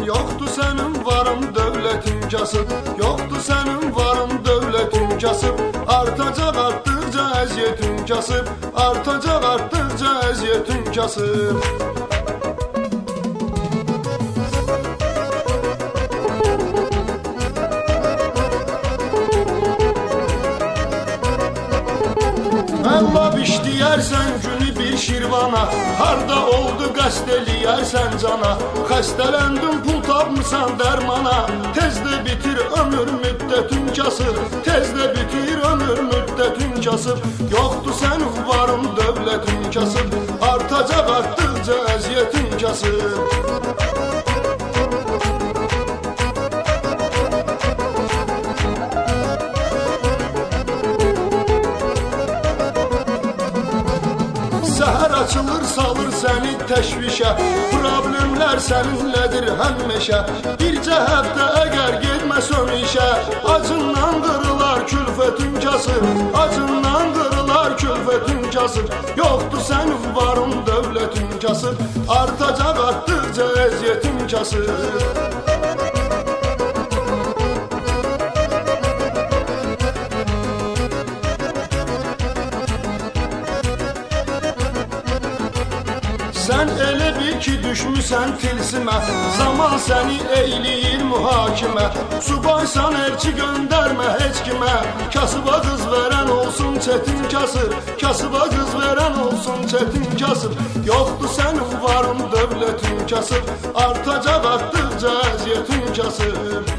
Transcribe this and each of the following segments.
Yoktu senin varın dövletin kasıb, yoktu senin varın dövletin kasıb. Artacak arttıkça əziyetin kasıb, artacak arttıkça əziyetin kasıb. Allah işləyərsən günü bir şirvana, harda oldu qəsd eləyərsən cana. Xəstələndin pul tapmısan dərmana, tezdə bitir ömür müddətin kasıb, tezdə bitir ömür müddətin kasıb. Yoxdur sənin varın dövlətin kasıb, artacaq artdıqca əziyyətin kasıb. Səhər açılır, salır səni təşvişə, problemlər səninlədir həmişə. Bircə həftə əgər getməsən işə, acından qırılar külfətin kasıb, acından qırılar külfətin kasıb. Yoxdur sənin varın dövlətin kasıb, artacaq artdıqca əziyyətin kasıb. Sən elə bil ki düşmüsən tilsimə, zaman səni eyləyir mühakimə. Subaysan elçi göndərmə heç kimə, kasıba qız verən olsun çətin kasıb, kasıba qız verən olsun çətin kasıb. Yoxdur sənin varın dövlətin kasıb, artacaq artdıqca əziyyətin kasıb.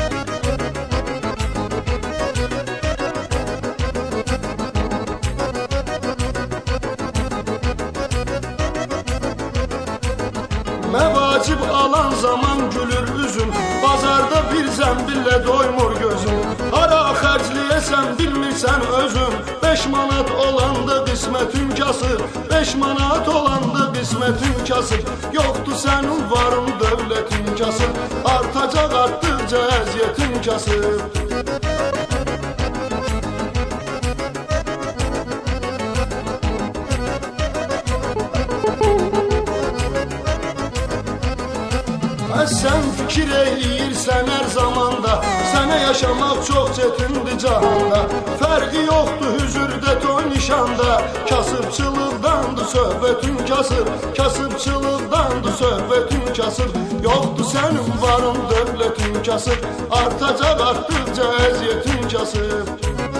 Məvacib alan zaman gülür üzüm, bazarda bir zəmbillə doymur gözüm. Hara xərcləyəsən bilmirsən özüm, 5 manat olanda qismətin kasıb, 5 manat olanda qismətin kasıb. Yoxdur sənin varın dövlətin kasıb, artacaq artdıqca əziyyətin kasıb. Sən fikir eyləyirsən hər zamanda, sənə yaşamaq çox çətindir cahanda. Fərqi yoxdur hüzürdə toy nişanda, kasıbçılıqdandır söhbətin kasıb, kasıbçılıqdandır söhbətin kasıb. Yoxdur sənin varın dövlətin kasıb, artacaq artdıqca əziyyətin kasıb.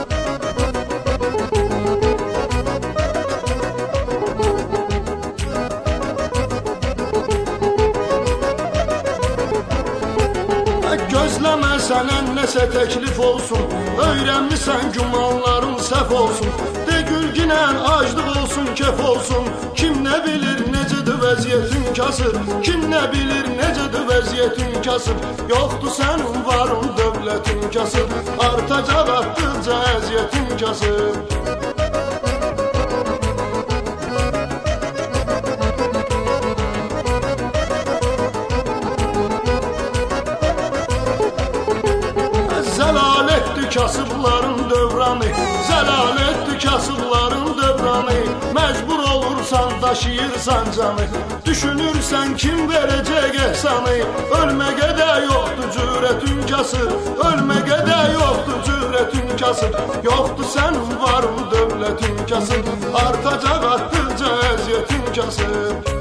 Gözləmə sənə nəsə təklif olsun, öyrənmisən gümanların səhv olsun. De gülginən aclıq olsun, kef olsun, kim nə bilir necədir vəziyyətin kasıb, kim nə bilir necədir vəziyyətin kasıb. Yoxdur sənin varın dövlətin kasıb, artacaq artdıqca əziyyətin kasıb. Zəlalətdir kasıbların dövranı, zəlalətdir kasıbların dövranı. Məcbur olursan daşıyırsan canı, düşünürsən kim verəcək ehsanı. Ölməyə də yoxdur cürətin kasıb, ölməyə də yoxdur cürətin kasıb. Yoxdur sənin varın dövlətin kasıb, artacaq artdıqca əziyyətin kasıb.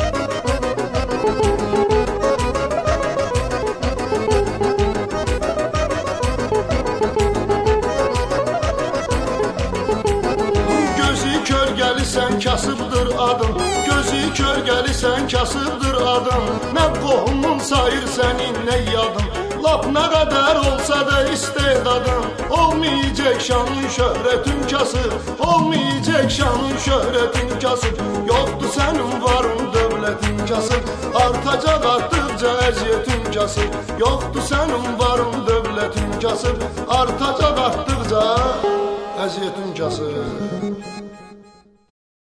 Kölgəlisən kasıbdır adın, gözü kölgəlisən kasıbdır adın. Nə qohumun sayır sənin nə yadın, lap nə qədər olsa da istedadın. Olmayacaq şanın şöhrətin kasıb, olmayacaq şanın şöhrətin kasıb. Yoxdur sənin varın dövlətin kasıb, artacaq artdıqca əziyyətin kasıb. Yoxdur sənin varın dövlətin kasıb, artacaq artdıqca əziyyətin kasıb.